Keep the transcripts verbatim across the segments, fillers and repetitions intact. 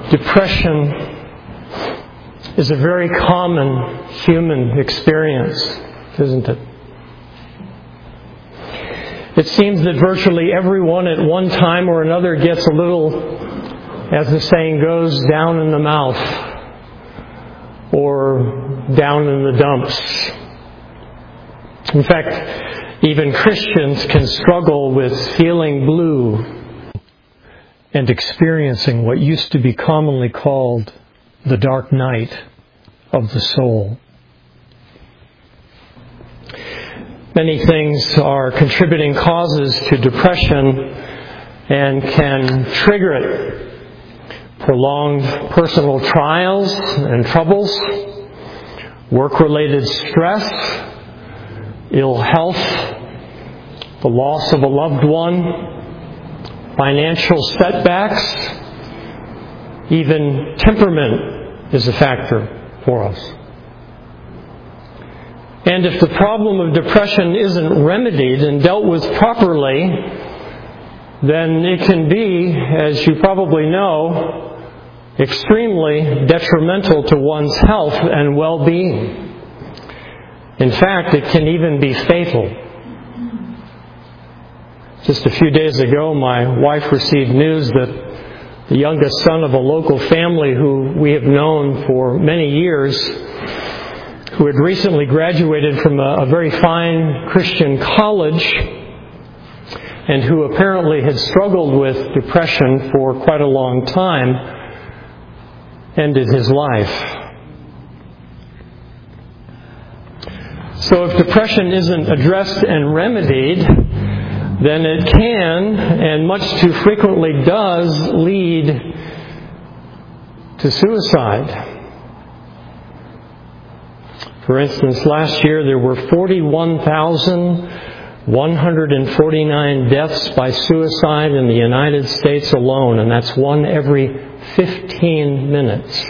Depression is a very common human experience, isn't it? It seems that virtually everyone at one time or another gets a little, as the saying goes, down in the mouth or down in the dumps. In fact, even Christians can struggle with feeling blue and experiencing what used to be commonly called the dark night of the soul. Many things are contributing causes to depression and can trigger it. Prolonged personal trials and troubles, work-related stress, ill health, the loss of a loved one, financial setbacks, even temperament is a factor for us. And if the problem of depression isn't remedied and dealt with properly, then it can be, as you probably know, extremely detrimental to one's health and well-being. In fact, it can even be fatal. Just a few days ago, my wife received news that the youngest son of a local family who we have known for many years, who had recently graduated from a, a very fine Christian college and who apparently had struggled with depression for quite a long time, ended his life. So if depression isn't addressed and remedied, then it can, and much too frequently does, lead to suicide. For instance, last year there were forty-one thousand one hundred forty-nine deaths by suicide in the United States alone, and that's one every fifteen minutes.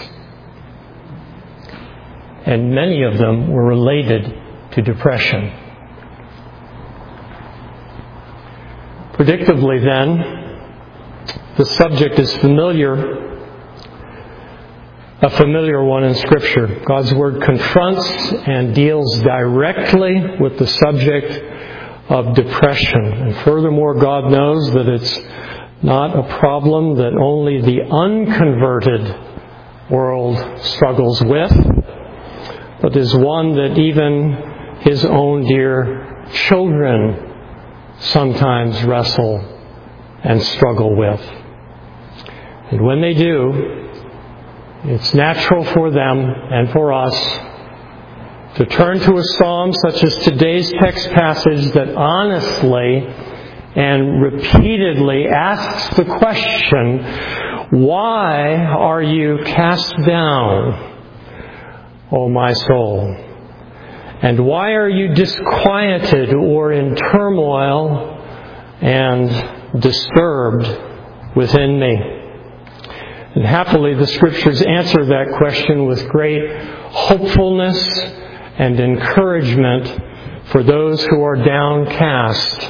And many of them were related to depression. Predictably then, the subject is familiar, a familiar one in Scripture. God's Word confronts and deals directly with the subject of depression. And furthermore, God knows that it's not a problem that only the unconverted world struggles with, but is one that even His own dear children sometimes wrestle and struggle with. And when they do, it's natural for them and for us to turn to a psalm such as today's text passage that honestly and repeatedly asks the question, why are you cast down, O my soul? And why are you disquieted or in turmoil and disturbed within me? And happily, the Scriptures answer that question with great hopefulness and encouragement for those who are downcast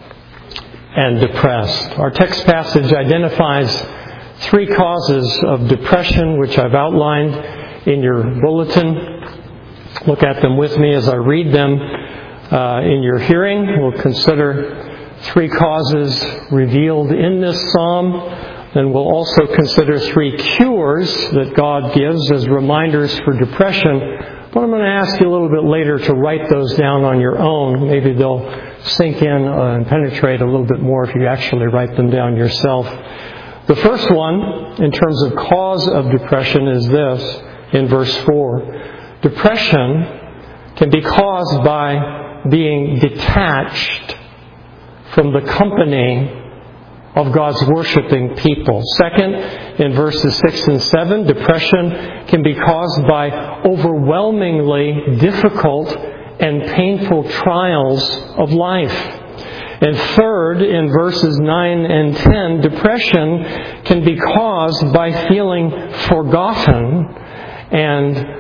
and depressed. Our text passage identifies three causes of depression, which I've outlined in your bulletin. Look at them with me as I read them uh, in your hearing. We'll consider three causes revealed in this psalm. Then we'll also consider three cures that God gives as reminders for depression. But I'm going to ask you a little bit later to write those down on your own. Maybe they'll sink in uh, and penetrate a little bit more if you actually write them down yourself. The first one, in terms of cause of depression, is this, in verse four. Depression can be caused by being detached from the company of God's worshiping people. Second, in verses six and seven, depression can be caused by overwhelmingly difficult and painful trials of life. And third, in verses nine and ten, depression can be caused by feeling forgotten and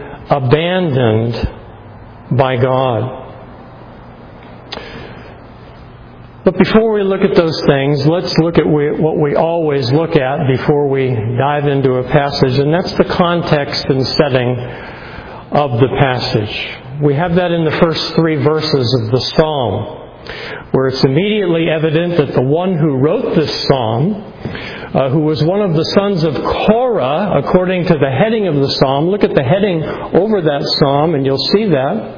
abandoned by God. But before we look at those things, let's look at what we always look at before we dive into a passage, and that's the context and setting of the passage. We have that in the first three verses of the psalm, where it's immediately evident that the one who wrote this psalm, uh, who was one of the sons of Korah, according to the heading of the psalm, look at the heading over that psalm and you'll see that,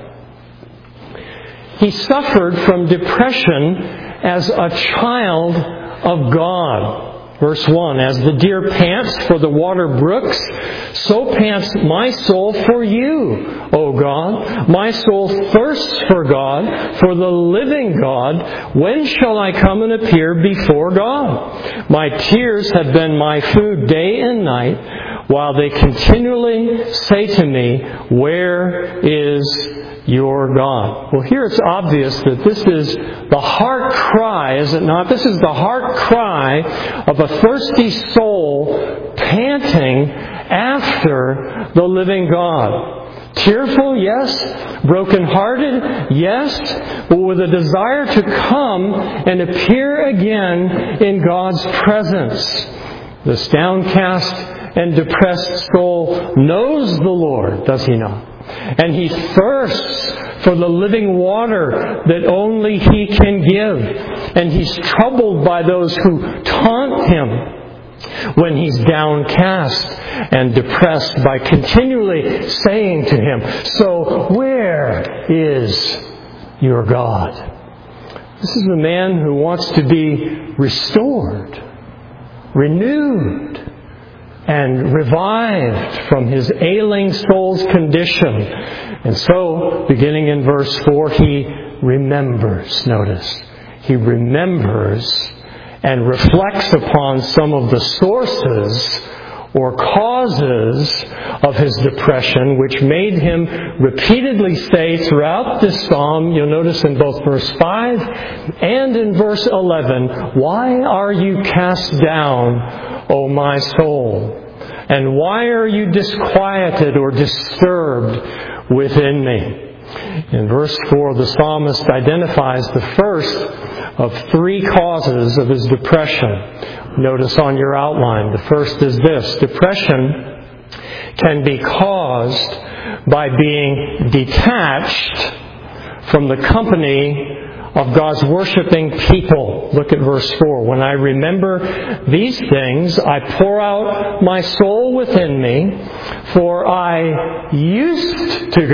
he suffered from depression as a child of God. Verse one, as the deer pants for the water brooks, so pants my soul for you, O God. My soul thirsts for God, for the living God. When shall I come and appear before God? My tears have been my food day and night, while they continually say to me, where is your God? Well, here it's obvious that this is the heart cry, is it not? This is the heart cry of a thirsty soul panting after the living God. Tearful, yes. Brokenhearted, yes. But with a desire to come and appear again in God's presence. This downcast and depressed soul knows the Lord, does he not? And he thirsts for the living water that only he can give. And he's troubled by those who taunt him when he's downcast and depressed by continually saying to him, so where is your God? This is a man who wants to be restored, renewed, and revived from his ailing soul's condition. And so, beginning in verse four, he remembers, notice. He remembers and reflects upon some of the sources or causes of his depression, which made him repeatedly say throughout this psalm, you'll notice in both verse five and in verse eleven, why are you cast down, O my soul? And why are you disquieted or disturbed within me? In verse four, the psalmist identifies the first of three causes of his depression. Notice on your outline, the first is this. Depression can be caused by being detached from the company of God's worshiping people. Look at verse four. When I remember these things, I pour out my soul within me, for I used to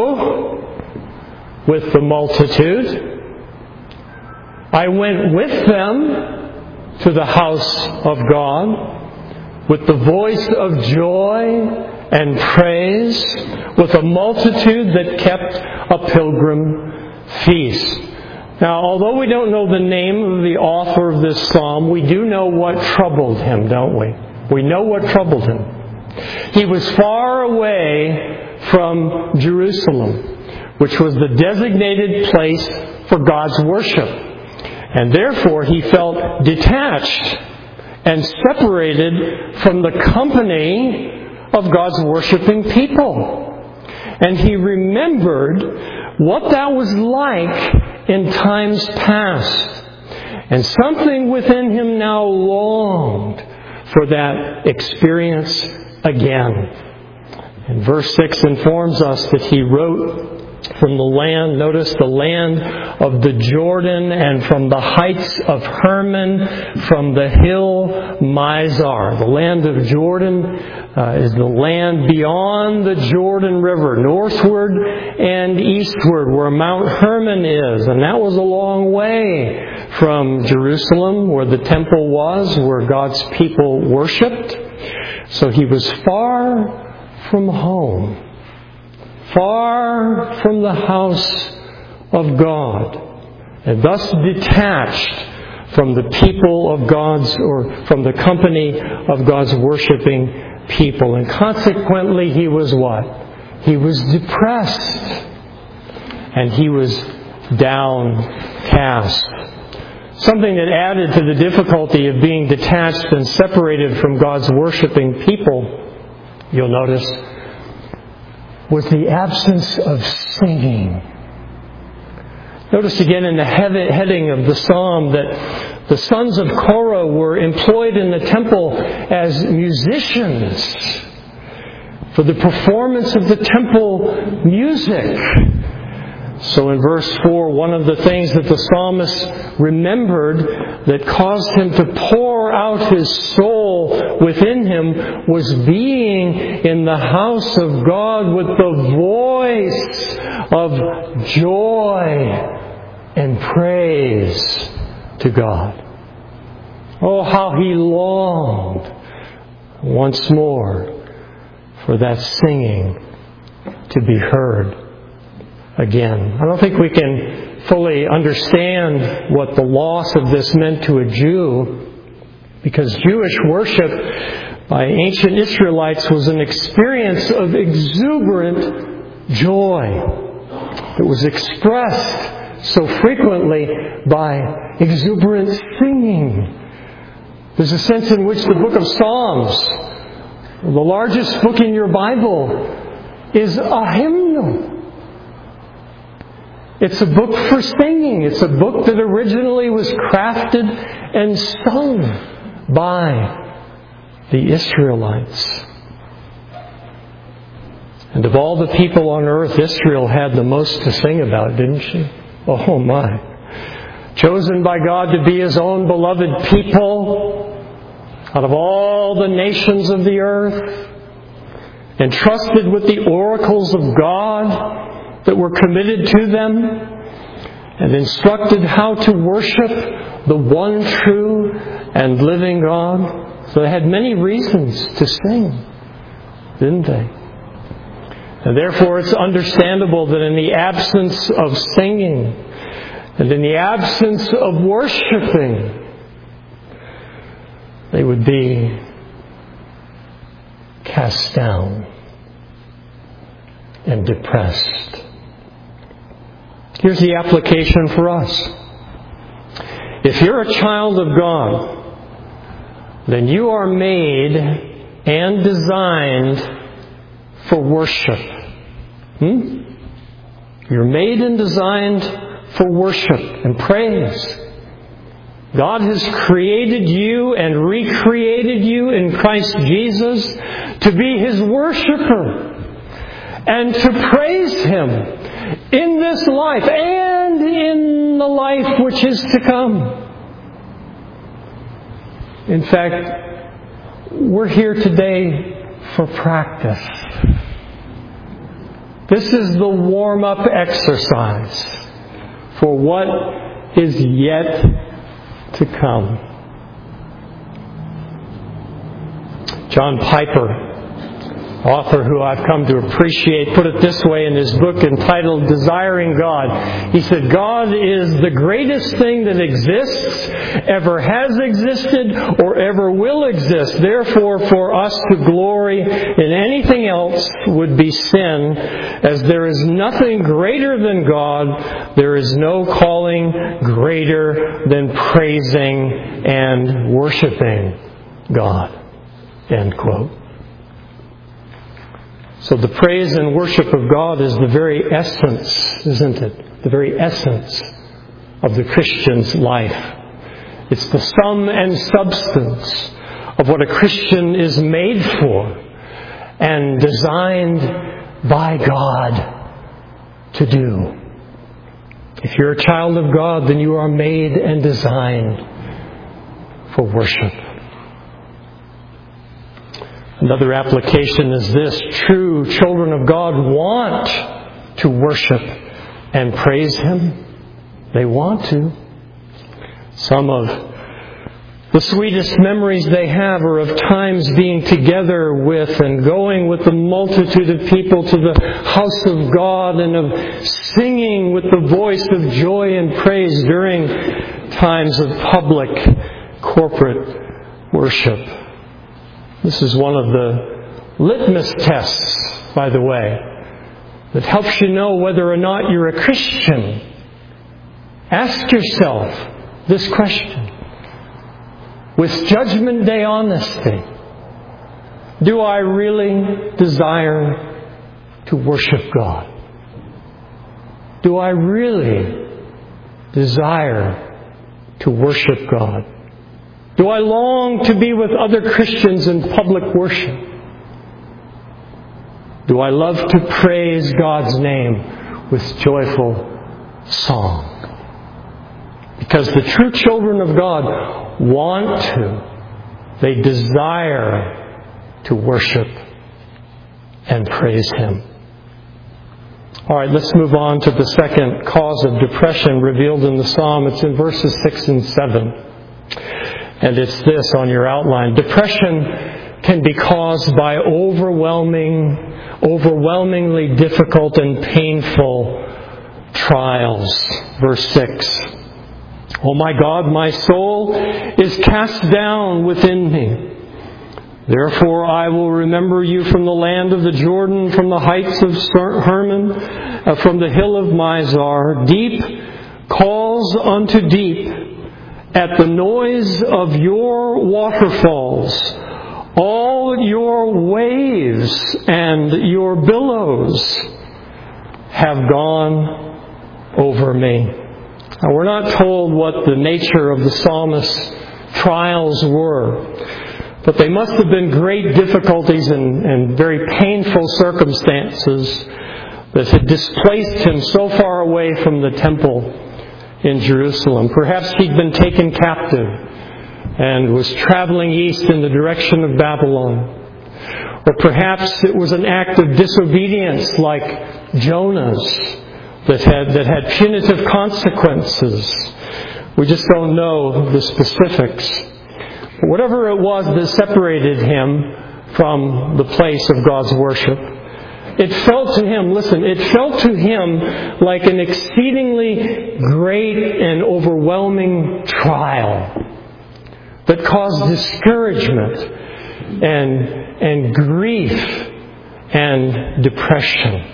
go with the multitude. I went with them to the house of God with the voice of joy and praise, with a multitude that kept a pilgrim feast. Now, although we don't know the name of the author of this psalm, we do know what troubled him, don't we? We know what troubled him. He was far away from Jerusalem, which was the designated place for God's worship. And therefore, he felt detached and separated from the company of God's worshiping people. And he remembered what that was like in times past. And something within him now longed for that experience again. And verse six informs us that he wrote from the land, notice the land of the Jordan, and from the heights of Hermon, from the hill Mizar. The land of Jordan uh, is the land beyond the Jordan River, northward and eastward, where Mount Hermon is. And that was a long way from Jerusalem, where the temple was, where God's people worshipped. So he was far from home, far from the house of God, and thus detached from the people of God's, or from the company of God's worshiping people. And consequently, he was what? He was depressed. And he was downcast. Something that added to the difficulty of being detached and separated from God's worshiping people, you'll notice, was the absence of singing. Notice again in the heading of the psalm that the sons of Korah were employed in the temple as musicians for the performance of the temple music. So in verse four, one of the things that the psalmist remembered that caused him to pour out his soul within him was being in the house of God with the voice of joy and praise to God. Oh, how he longed once more for that singing to be heard again. I don't think we can fully understand what the loss of this meant to a Jew, because Jewish worship by ancient Israelites was an experience of exuberant joy. It was expressed so frequently by exuberant singing. There's a sense in which the book of Psalms, the largest book in your Bible, is a hymnal. It's a book for singing. It's a book that originally was crafted and sung by the Israelites. And of all the people on earth, Israel had the most to sing about, didn't she? Oh my. Chosen by God to be His own beloved people out of all the nations of the earth, entrusted with the oracles of God that were committed to them, and instructed how to worship the one true and living God. So they had many reasons to sing, didn't they? And therefore it's understandable that in the absence of singing and in the absence of worshiping, they would be cast down and depressed. Here's the application for us. If you're a child of God, then you are made and designed for worship. Hmm? You're made and designed for worship and praise. God has created you and recreated you in Christ Jesus to be His worshiper and to praise Him in this life and in the life which is to come. In fact, we're here today for practice. This is the warm-up exercise for what is yet to come. John Piper, author who I've come to appreciate, put it this way in his book entitled Desiring God. He said, God is the greatest thing that exists, ever has existed, or ever will exist. Therefore, for us to glory in anything else would be sin. As there is nothing greater than God, there is no calling greater than praising and worshiping God. End quote. So the praise and worship of God is the very essence, isn't it? The very essence of the Christian's life. It's the sum and substance of what a Christian is made for and designed by God to do. If you're a child of God, then you are made and designed for worship. Another application is this. True children of God want to worship and praise Him. They want to. Some of the sweetest memories they have are of times being together with and going with the multitude of people to the house of God and of singing with the voice of joy and praise during times of public corporate worship. This is one of the litmus tests, by the way, that helps you know whether or not you're a Christian. Ask yourself this question with Judgment Day honesty. Do I really desire to worship God? Do I really desire to worship God? Do I long to be with other Christians in public worship? Do I love to praise God's name with joyful song? Because the true children of God want to, they desire to worship and praise Him. All right, let's move on to the second cause of depression revealed in the psalm. It's in verses six and seven. And it's this on your outline. Depression can be caused by overwhelming, overwhelmingly difficult and painful trials. Verse six. Oh my God, my soul is cast down within me. Therefore I will remember you from the land of the Jordan, from the heights of Hermon, uh, from the hill of Mizar. Deep calls unto deep at the noise of your waterfalls. All your waves and your billows have gone over me. Now, we're not told what the nature of the psalmist's trials were, but they must have been great difficulties and, and very painful circumstances that had displaced him so far away from the temple in Jerusalem. Perhaps he'd been taken captive and was traveling east in the direction of Babylon. Or perhaps it was an act of disobedience like Jonah's that had, that had punitive consequences. We just don't know the specifics. But whatever it was that separated him from the place of God's worship, it felt to him, listen, it felt to him like an exceedingly great and overwhelming trial that caused discouragement and, and grief and depression.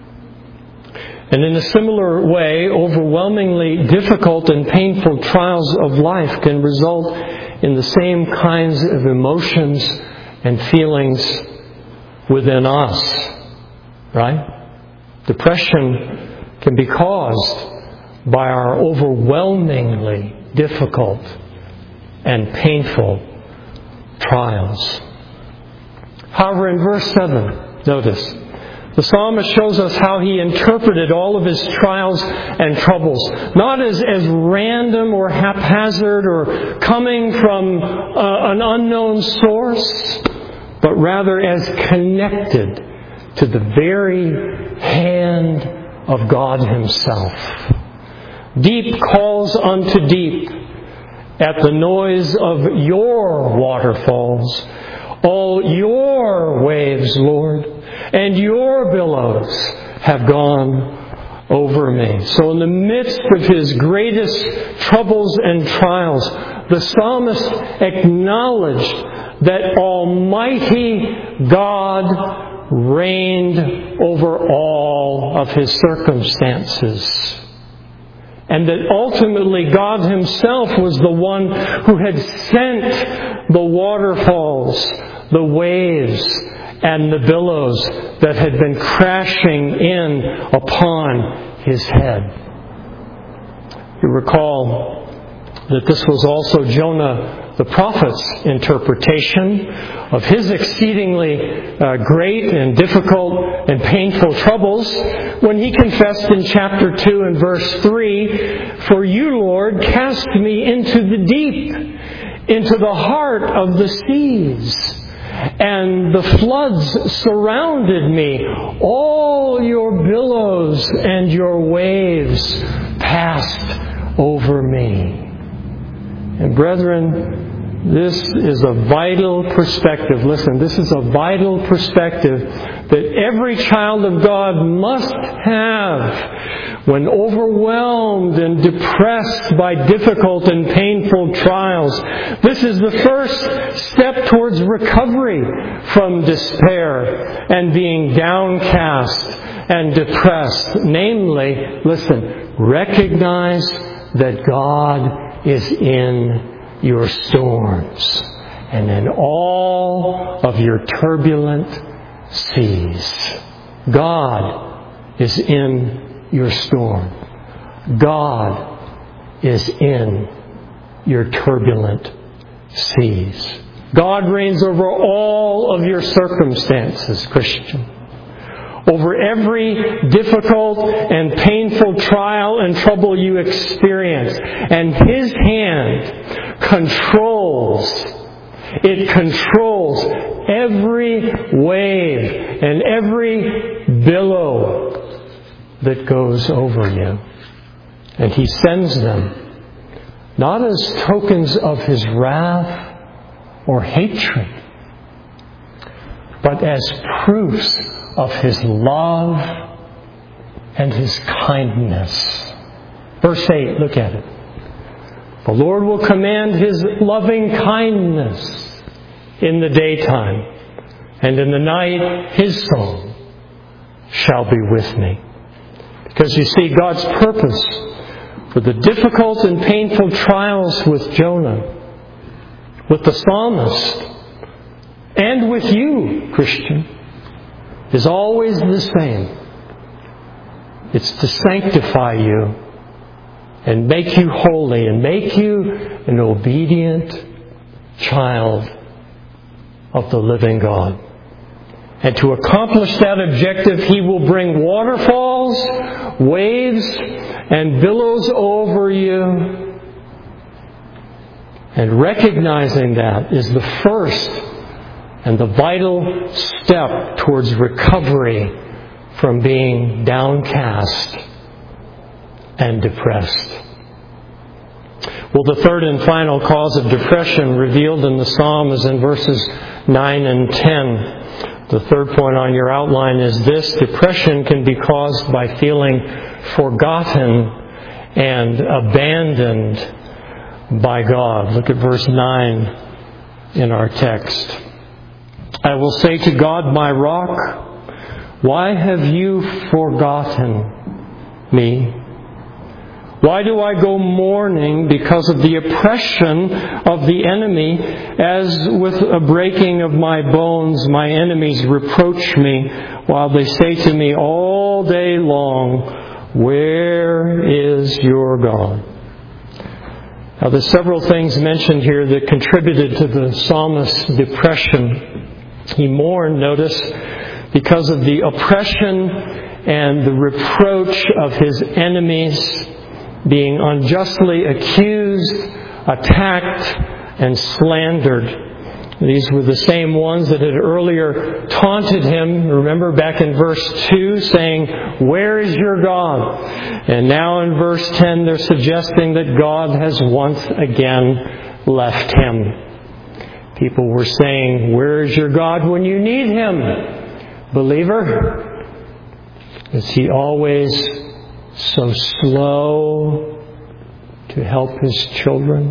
And in a similar way, overwhelmingly difficult and painful trials of life can result in the same kinds of emotions and feelings within us. Right? Depression can be caused by our overwhelmingly difficult and painful trials. However, in verse seven, notice, the psalmist shows us how he interpreted all of his trials and troubles, not as, as random or haphazard or coming from uh, an unknown source, but rather as connected to the very hand of God Himself. Deep calls unto deep at the noise of your waterfalls. All your waves, Lord, and your billows have gone over me. So in the midst of his greatest troubles and trials, the psalmist acknowledged that Almighty God reigned over all of his circumstances. And that ultimately God Himself was the one who had sent the waterfalls, the waves, and the billows that had been crashing in upon His head. You recall that this was also Jonah the prophet's interpretation of his exceedingly uh, great and difficult and painful troubles when he confessed in chapter two and verse three, "For you, Lord, cast me into the deep, into the heart of the seas, and the floods surrounded me. All your billows and your waves passed over me." And brethren, this is a vital perspective. Listen, this is a vital perspective that every child of God must have when overwhelmed and depressed by difficult and painful trials. This is the first step towards recovery from despair and being downcast and depressed. Namely, listen, recognize that God is in your storms and in all of your turbulent seas. God is in your storm. God is in your turbulent seas. God reigns over all of your circumstances, Christian. Over every difficult and painful trial and trouble you experience. And His hand controls, it controls every wave and every billow that goes over you. And He sends them not as tokens of His wrath or hatred, but as proofs of His love and His kindness. Verse eight, look at it. The Lord will command His loving kindness in the daytime, and in the night His song shall be with me. Because you see, God's purpose for the difficult and painful trials with Jonah, with the psalmist, and with you, Christian, is always the same. It's to sanctify you and make you holy and make you an obedient child of the living God. And to accomplish that objective, He will bring waterfalls, waves, and billows over you. And recognizing that is the first and the vital step towards recovery from being downcast and depressed. Well, the third and final cause of depression revealed in the psalm is in verses nine and ten. The third point on your outline is this: depression can be caused by feeling forgotten and abandoned by God. Look at verse nine in our text. I will say to God, my rock, why have you forgotten me? Why do I go mourning because of the oppression of the enemy? As with a breaking of my bones, my enemies reproach me, while they say to me all day long, where is your God? Now, there's several things mentioned here that contributed to the psalmist's depression. He mourned, notice, because of the oppression and the reproach of his enemies, being unjustly accused, attacked, and slandered. These were the same ones that had earlier taunted him, remember back in verse two, saying, where is your God? And now in verse ten they're suggesting that God has once again left him. People were saying, where is your God when you need Him? Believer, is He always so slow to help His children?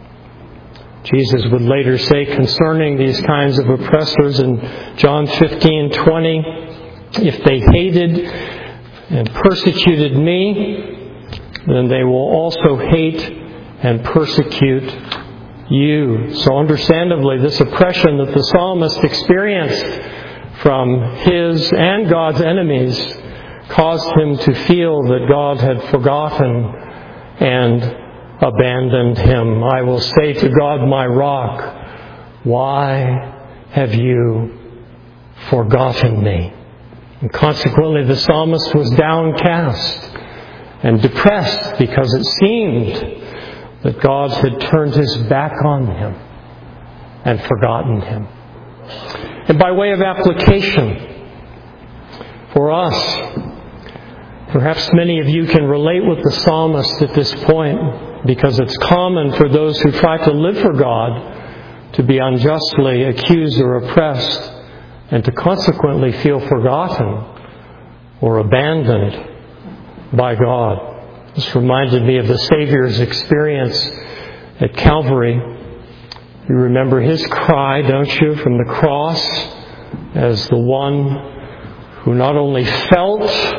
Jesus would later say concerning these kinds of oppressors in John fifteen twenty, if they hated and persecuted me, then they will also hate and persecute you. So understandably, this oppression that the psalmist experienced from his and God's enemies caused him to feel that God had forgotten and abandoned him. I will say to God, my rock, why have you forgotten me? And consequently, the psalmist was downcast and depressed because it seemed that God had turned His back on him and forgotten him. And by way of application, for us, perhaps many of you can relate with the psalmist at this point, because it's common for those who try to live for God to be unjustly accused or oppressed, and to consequently feel forgotten or abandoned by God. This reminded me of the Savior's experience at Calvary. You remember His cry, don't you, from the cross, as the one who not only felt,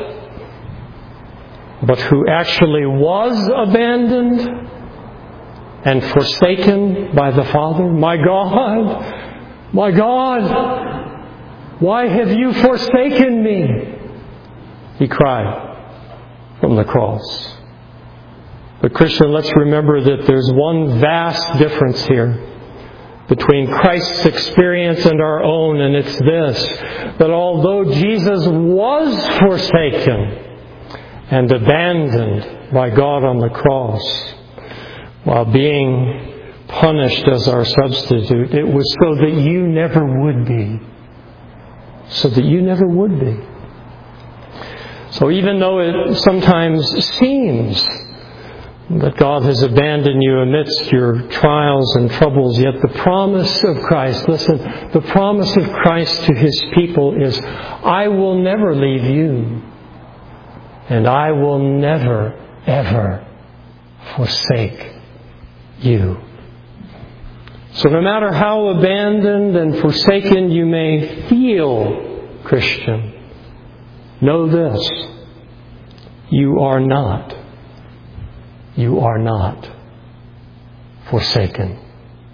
but who actually was abandoned and forsaken by the Father. My God, my God, why have you forsaken me? He cried from the cross. But Christian, let's remember that there's one vast difference here between Christ's experience and our own, and it's this, that although Jesus was forsaken and abandoned by God on the cross, while being punished as our substitute, it was so that you never would be. So that you never would be. So even though it sometimes seems that God has abandoned you amidst your trials and troubles, yet the promise of Christ, listen, the promise of Christ to His people is, I will never leave you, and I will never, ever forsake you. So no matter how abandoned and forsaken you may feel, Christian, know this, you are not. You are not forsaken.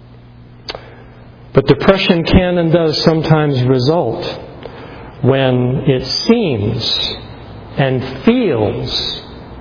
But depression can and does sometimes result when it seems and feels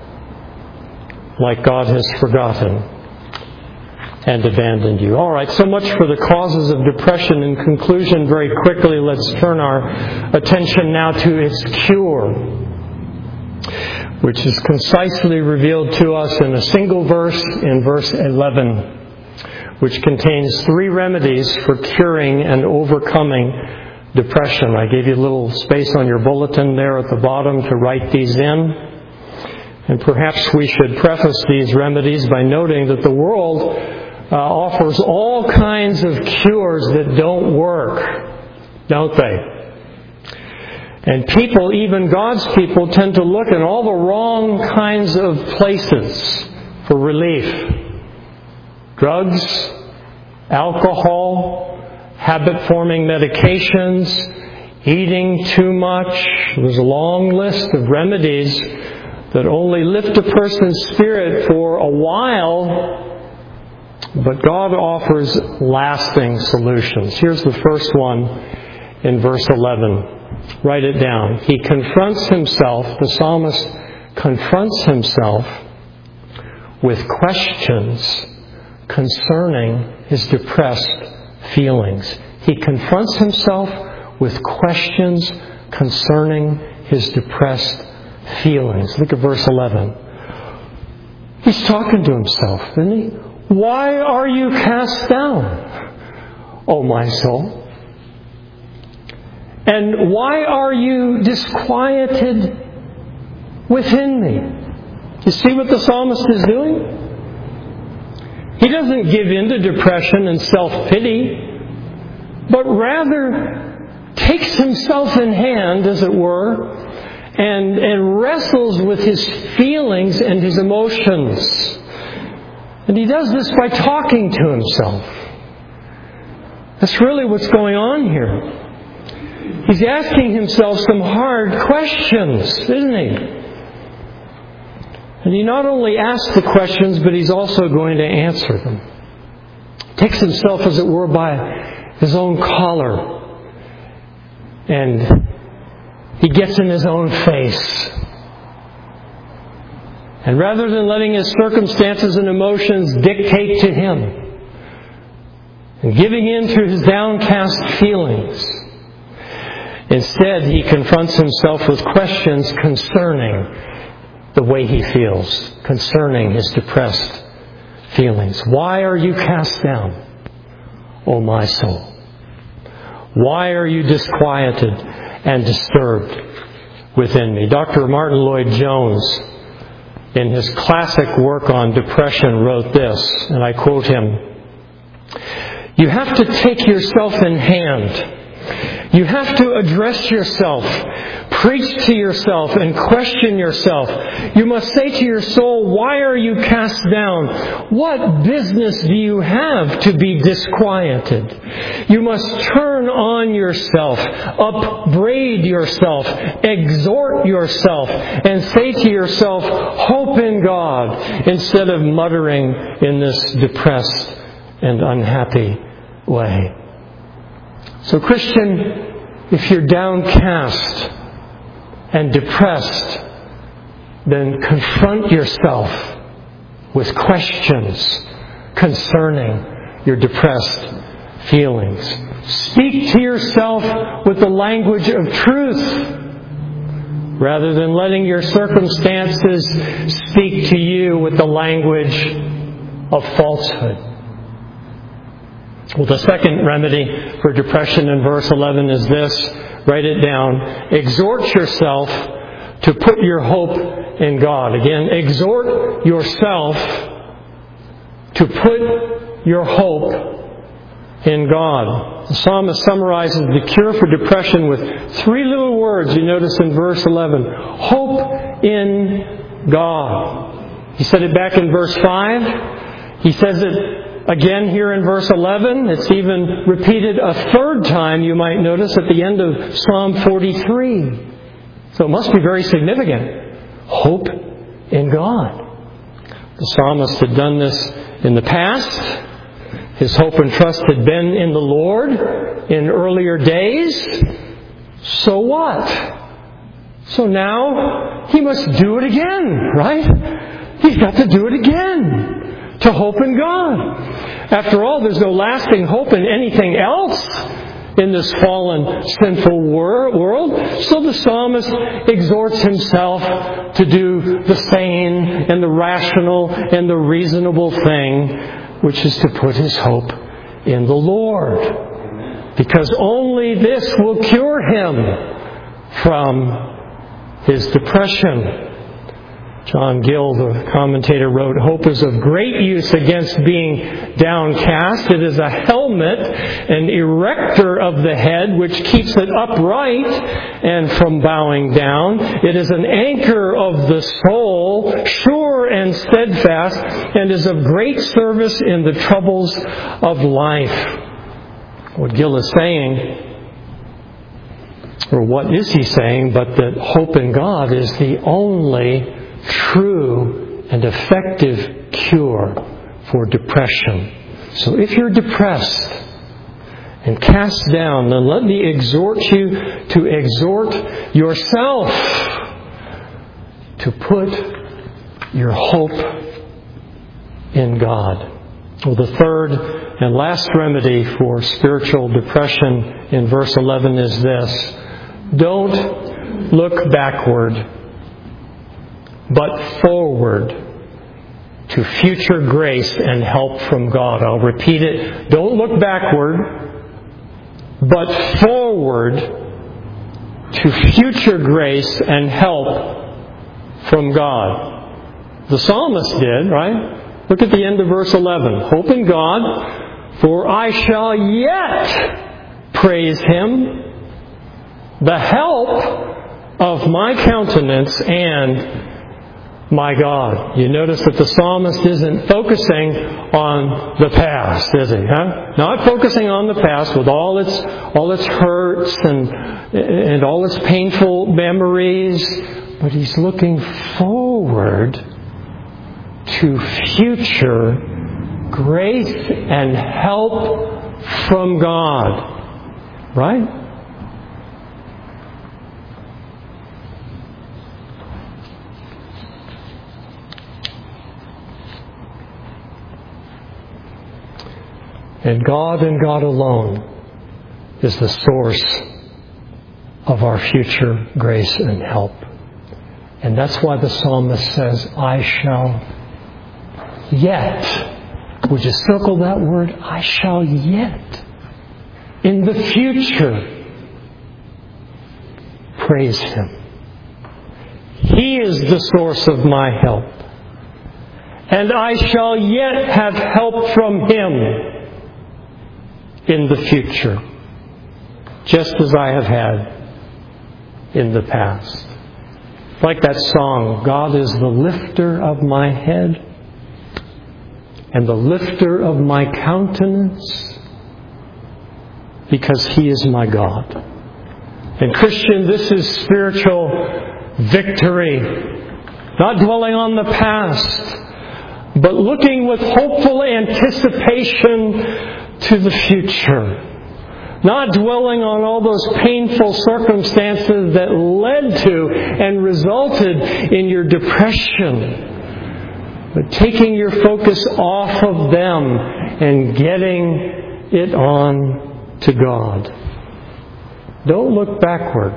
like God has forgotten and abandoned you. All right, so much for the causes of depression. In conclusion, very quickly, let's turn our attention now to its cure, which is concisely revealed to us in a single verse, in verse eleven, which contains three remedies for curing and overcoming depression. I gave you a little space on your bulletin there at the bottom to write these in. And perhaps we should preface these remedies by noting that the world uh, offers all kinds of cures that don't work, don't they? And people, even God's people, tend to look in all the wrong kinds of places for relief. Drugs, alcohol, habit-forming medications, eating too much. There's a long list of remedies that only lift a person's spirit for a while, but God offers lasting solutions. Here's the first one in verse eleven. Write it down. He confronts himself, the psalmist confronts himself with questions concerning his depressed feelings. He confronts himself with questions concerning his depressed feelings. Look at verse eleven. He's talking to himself, isn't he? Why are you cast down, O my soul? And why are you disquieted within me? You see what the psalmist is doing? He doesn't give in to depression and self-pity, but rather takes himself in hand, as it were, and, and wrestles with his feelings and his emotions. And he does this by talking to himself. That's really what's going on here. He's asking himself some hard questions, isn't he? And he not only asks the questions, but he's also going to answer them. Takes himself, as it were, by his own collar. And he gets in his own face. And rather than letting his circumstances and emotions dictate to him, and giving in to his downcast feelings, instead, he confronts himself with questions concerning the way he feels, concerning his depressed feelings. Why are you cast down, O my soul? Why are you disquieted and disturbed within me? Doctor Martin Lloyd-Jones, in his classic work on depression, wrote this, and I quote him, "You have to take yourself in hand. You have to address yourself, preach to yourself, and question yourself. You must say to your soul, why are you cast down? What business do you have to be disquieted? You must turn on yourself, upbraid yourself, exhort yourself, and say to yourself, hope in God, instead of muttering in this depressed and unhappy way." So Christian, if you're downcast and depressed, then confront yourself with questions concerning your depressed feelings. Speak to yourself with the language of truth, rather than letting your circumstances speak to you with the language of falsehood. Well, the second remedy for depression in verse eleven is this. Write it down. Exhort yourself to put your hope in God. Again, exhort yourself to put your hope in God. The psalmist summarizes the cure for depression with three little words you notice in verse eleven. Hope in God. He said it back in verse five. He says it again here in verse eleven. It's even repeated a third time, you might notice, at the end of Psalm forty-three. So it must be very significant. Hope in God. The psalmist had done this in the past. His hope and trust had been in the Lord in earlier days. So what? So now he must do it again, right? He's got to do it again to hope in God. After all, there's no lasting hope in anything else in this fallen, sinful wor- world. So the psalmist exhorts himself to do the sane and the rational and the reasonable thing, which is to put his hope in the Lord. Because only this will cure him from his depression. John Gill, the commentator, wrote, "Hope is of great use against being downcast. It is a helmet, an erector of the head, which keeps it upright and from bowing down. It is an anchor of the soul, sure and steadfast, and is of great service in the troubles of life." What Gill is saying, or what is he saying, but that hope in God is the only true and effective cure for depression. So if you're depressed and cast down, then let me exhort you to exhort yourself to put your hope in God. Well, the third and last remedy for spiritual depression in verse eleven is this. Don't look backward, but forward to future grace and help from God. I'll repeat it. Don't look backward, but forward to future grace and help from God. The psalmist did, right? Look at the end of verse eleven. Hope in God, for I shall yet praise Him, the help of my countenance and my God. You notice that the psalmist isn't focusing on the past, is he? Huh? Not focusing on the past with all its all its hurts and and all its painful memories, but he's looking forward to future grace and help from God. Right? And God and God alone is the source of our future grace and help. And that's why the psalmist says, I shall yet. Would you circle that word? I shall yet. In the future, praise Him. He is the source of my help. And I shall yet have help from Him in the future, just as I have had in the past. Like that song, God is the lifter of my head and the lifter of my countenance, because He is my God. And Christian, this is spiritual victory. Not dwelling on the past, but looking with hopeful anticipation to the future. Not dwelling on all those painful circumstances that led to and resulted in your depression. but taking your focus off of them and getting it on to God. Don't look backward,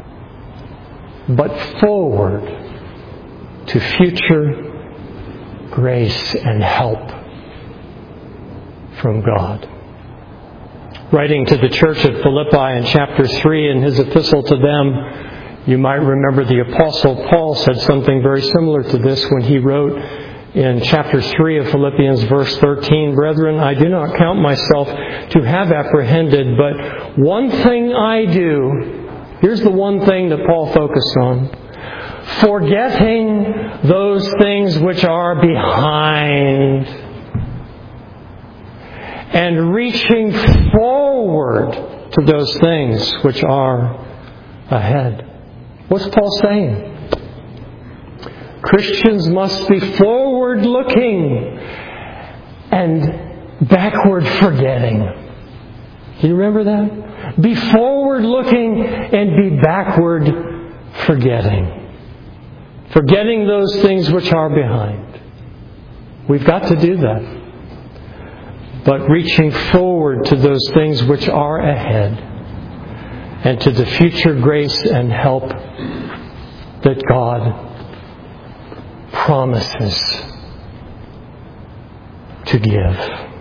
but forward to future grace and help from God. Writing to the church at Philippi in chapter three in his epistle to them, you might remember the Apostle Paul said something very similar to this when he wrote in chapter three of Philippians, verse thirteen, "Brethren, I do not count myself to have apprehended, but one thing I do," here's the one thing that Paul focused on, "forgetting those things which are behind, and reaching forward to those things which are ahead." What's Paul saying? Christians must be forward-looking and backward-forgetting. Do you remember that? Be forward-looking and be backward-forgetting. Forgetting those things which are behind. We've got to do that. But reaching forward to those things which are ahead and to the future grace and help that God promises to give.